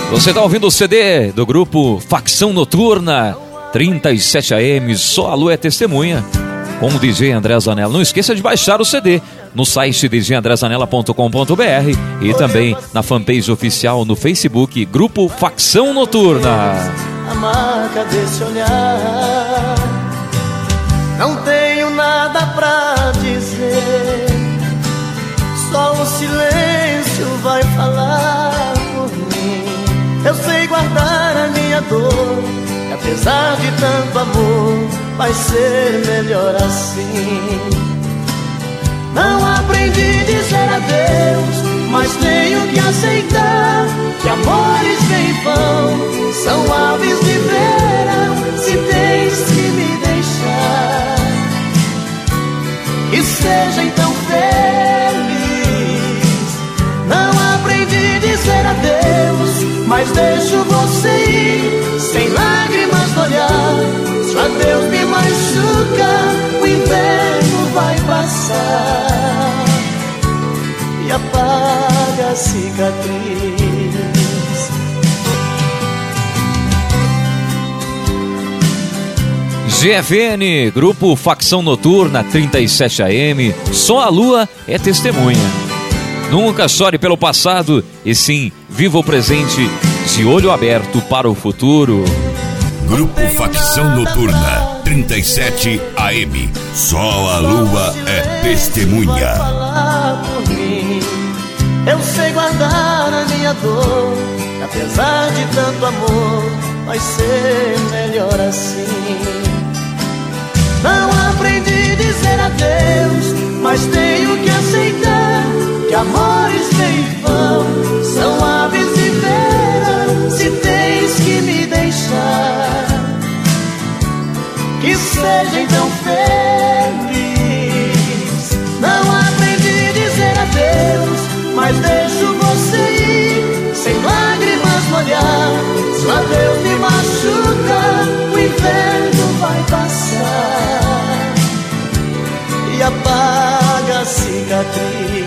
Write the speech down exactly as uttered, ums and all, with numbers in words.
Você está ouvindo o C D do grupo Facção Noturna, trinta e sete A M, Só a Lua é Testemunha, com o D J André Zanella. Não esqueça de baixar o C D no site d j andré zanella ponto com ponto b r e também na fanpage oficial no Facebook, Grupo Facção Noturna. A marca desse olhar, não tenho nada pra dizer, só o silêncio vai falar por mim. Eu sei guardar a minha dor, e apesar de tanto amor, vai ser melhor assim. Não aprendi a dizer adeus, mas tenho que aceitar que amores vêm e vão, são aves de verão, se tens que me deixar. Que seja então feliz. Não aprendi a dizer adeus, mas deixo você ir, sem lágrimas no olhar. Se o adeus me machuca, o inverno vai passar e apaga a cicatriz. G F N, Grupo Facção Noturna, trinta e sete A M, Só a Lua é Testemunha. Nunca chore pelo passado, e sim, viva o presente, de olho aberto para o futuro. Grupo Facção Noturna, trinta e sete A M, Só a Lua é Testemunha. Eu sei guardar a minha dor, e apesar de tanto amor, vai ser melhor assim. Não aprendi a dizer adeus, mas tenho que aceitar que amores vêm e vão, são aves de verão, se tens que me deixar. Que seja então feliz. Não aprendi a dizer adeus, mas deixo você ir, sem lágrimas no olhar. Se o adeus me machuca, o inverno vai passar e apaga a cicatriz.